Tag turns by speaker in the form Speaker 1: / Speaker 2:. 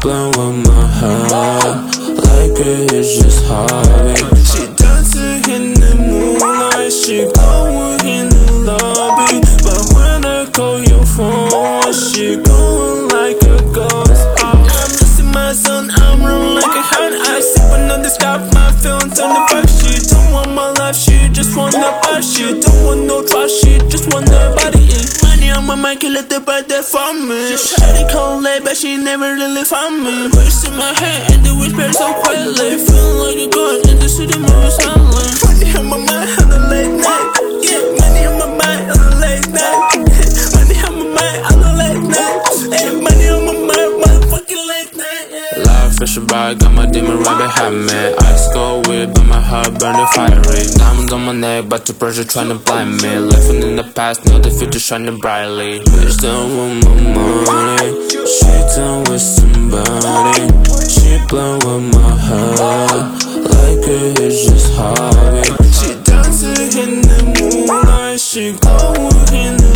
Speaker 1: playing with my heart like it's just hobby. She dancing in the moonlight, she going in the lobby. But when I call your phone, she going like a ghost. I'm missing my son, I'm running like a hound. I sipping on the sky, my feelings on the back. She don't want my life, she just want the back. She don't want no trust, she just want the body. Money on my mind, can let the birthday for me. She had it cold late, but she never really found me. Voice in my head, and the whisper so quietly. Feeling like a god in the city, moving silently. Money on my mind, on the late night. Yeah, money on my mind, on the late night. Money on my mind, on the late night. Hey, money on my mind, motherfucking late night. Yeah. Life is a bag, got my demon right behind me. Ice cold weird, but my heart burning fiery. Diamonds on my neck, but the pressure trying to blind me. Living in the past, know the future shining brightly. Bitch don't want my money, she done with somebody. She playing with my heart like it's just hobby. She dancing in the moonlight, she going in the